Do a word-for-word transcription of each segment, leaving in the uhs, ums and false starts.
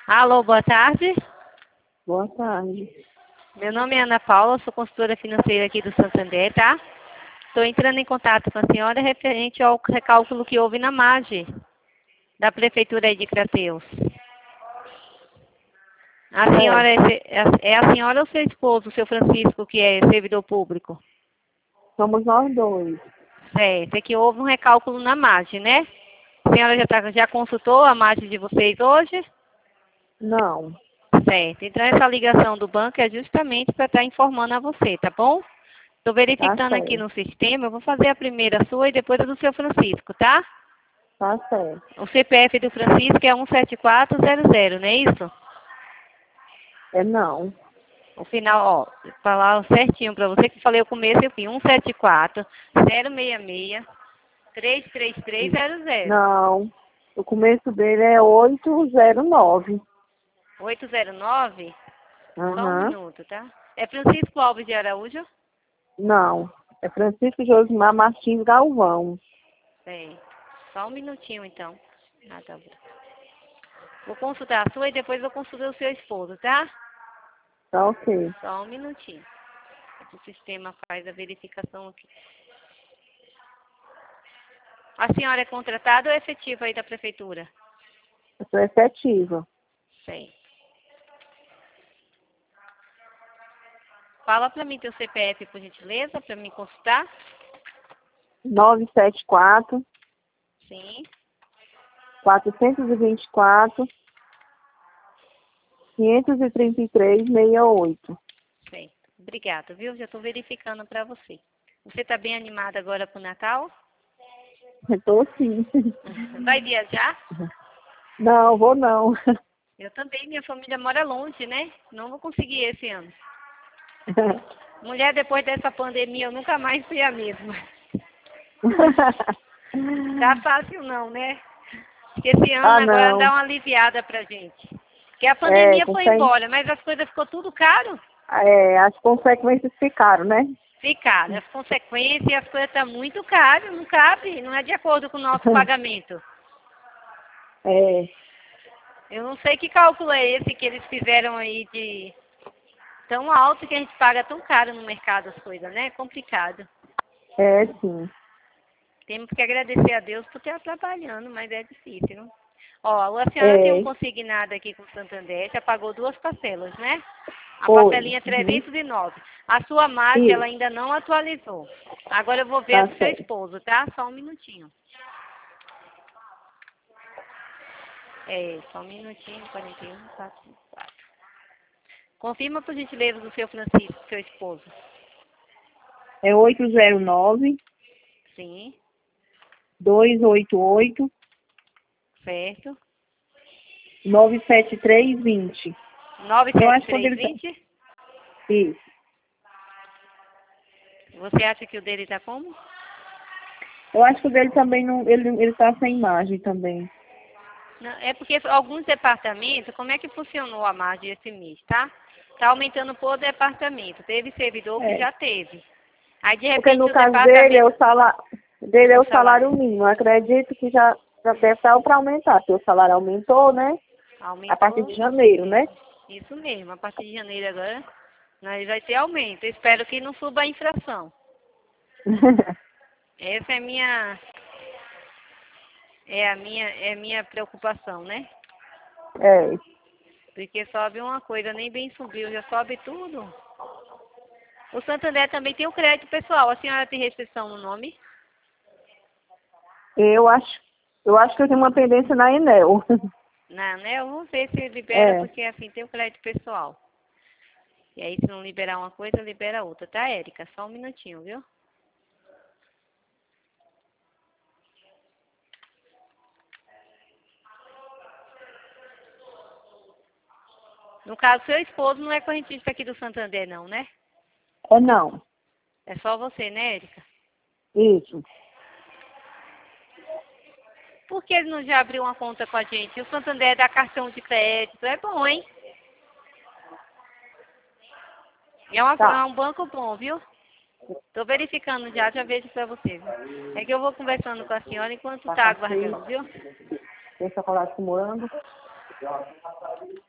Alô, boa tarde. Boa tarde. Meu nome é Ana Paula, sou consultora financeira aqui do Santander, tá? Estou entrando em contato com a senhora referente ao recálculo que houve na margem da Prefeitura aí de Crateus. A senhora é, é a senhora ou seu esposo, o seu Francisco, que é servidor público? Somos nós dois. Certo, é que houve um recálculo na margem, né? A senhora já, tá, já consultou a margem de vocês hoje? Não. Certo, então essa ligação do banco é justamente para estar informando a você, tá bom? Estou verificando Tá aqui certo. no sistema, eu vou fazer a primeira sua e depois a do seu Francisco, tá? Tá certo. O C P F do Francisco é um sete quatro zero zero, não é isso? É não. O final, ó, vou falar certinho para você que falei o começo e o fim. um sete quatro zero seis seis três três três zero zero. Não. O começo dele é oito zero nove. oito zero nove? Só um Aham. minuto, tá? É Francisco Alves de Araújo? Não. É Francisco Josimar Martins Galvão. Bem, só um minutinho então. Ah, tá bom. Vou consultar a sua e depois eu consulto o seu esposo, tá? Tá ok. Só um minutinho. O sistema faz a verificação aqui. A senhora é contratada ou é efetiva aí da prefeitura? Eu sou efetiva. Sei. Fala para mim teu C P F, por gentileza, para me consultar. nove sete quatro, Sim. quatrocentos e vinte e quatro, quinhentos e trinta e três, sessenta e oito. Sei. Obrigada, viu? Já estou verificando para você. Você está bem animada agora para o Natal? Eu tô sim. Vai viajar? Não, vou não. Eu também, minha família mora longe, né? Não vou conseguir esse ano. Mulher, depois dessa pandemia, eu nunca mais fui a mesma. Tá fácil não, né? Porque esse ano Ah, agora não. dá uma aliviada pra gente. Porque a É, pandemia foi consegue... embora, mas as coisas ficou tudo caro. é, as consequências ficaram, né? Ficaram. As consequências, as coisas estão muito caras, não cabe, não é de acordo com o nosso pagamento. É, Eu não sei que cálculo é esse que eles fizeram aí de tão alto que a gente paga tão caro no mercado as coisas, né? É complicado. é sim. Temos que agradecer a Deus por estar trabalhando, mas é difícil, não? Ó, a senhora tem um É, consignado aqui com o Santander, já pagou duas parcelas, né? A foi. parcelinha Uhum. trezentos e nove. A sua margem, ela Isso, ainda não atualizou. Agora eu vou ver a tá do seu certo. esposo, tá? Só um minutinho. É, só um minutinho, quarenta e um, quatrocentos e quatro. Confirma, por gentileza, do seu Francisco, seu esposo. É oito zero nove, Sim, dois oito oito, certo. nove sete três dois zero. Eu acho que quando ele tá... nove sete três vinte. Isso. Você acha que o dele tá como? Eu acho que o dele também não... Ele, ele tá sem imagem também. Não, é porque alguns departamentos, como é que funcionou a margem esse mês, tá? Tá aumentando por departamento. Teve servidor que É. já teve. Aí, de Porque repente, no o caso dele, é departamento... o salário, dele é O o salário salário mínimo. Eu acredito que já, já deve estar para aumentar, porque o salário aumentou, né? A partir aumentou. de janeiro, né? Isso mesmo. A partir de janeiro agora, nós vai ter aumento. Eu espero que não suba a inflação. Essa é a minha... É a minha, é a minha preocupação, né? É. Porque sobe uma coisa, nem bem subiu, já sobe tudo. O Santander também tem o crédito pessoal. A senhora tem restrição no nome? Eu acho, eu acho que eu tenho uma pendência na Enel. Não, né? Eu vou ver se libera, É, porque assim tem o crédito pessoal. E aí, se não liberar uma coisa, libera outra, tá, Érica? Só um minutinho, viu? No caso, seu esposo não é correntista aqui do Santander, não, né? ou não? É só você, né, Érica? Isso. Por que ele não já abriu uma conta com a gente? O Santander dá cartão de crédito, é bom, hein? É, uma, é Tá. um banco bom, viu? Tô verificando já, já vejo pra você, viu? É que eu vou conversando com a senhora enquanto tá Batata aguardando, viu? tem chocolate com morango.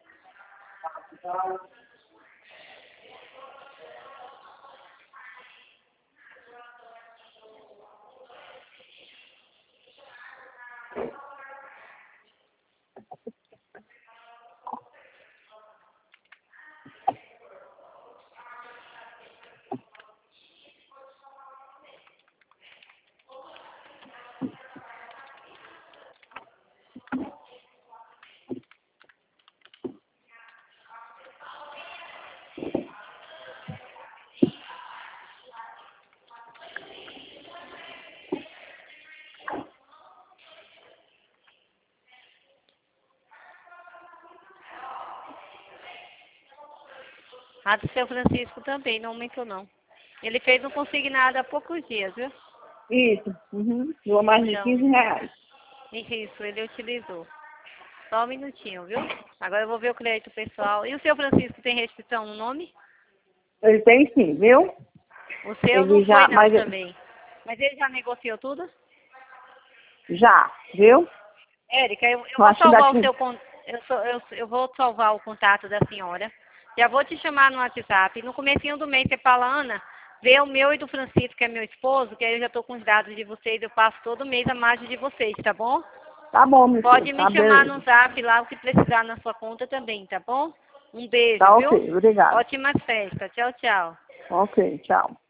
A do seu Francisco também, não aumentou não. Ele fez um consignado há poucos dias, viu? Isso. Uhum. Deu mais de Então, quinze reais. isso, ele utilizou. Só um minutinho, viu? Agora eu vou ver o crédito pessoal. E o seu Francisco tem restrição no nome? Ele tem sim, viu? O seu Ele não já, foi não mas também. Mas ele já negociou tudo? já, viu? Érica, eu, eu Eu vou acho que salvar daqui. o seu con- eu, sou- eu, eu vou salvar o contato da senhora. Já vou te chamar no WhatsApp. No comecinho do mês você fala, Ana, vê o meu e do Francisco, que é meu esposo, que aí eu já estou com os dados de vocês, eu passo todo mês a margem de vocês, tá bom? Tá bom, meu Pode filho. me Tá, chamar beleza. no zap lá, o que precisar na sua conta também, tá bom? Um beijo, Tá viu? ok, obrigado. Ótimas festas. Tchau, tchau. Ok, tchau.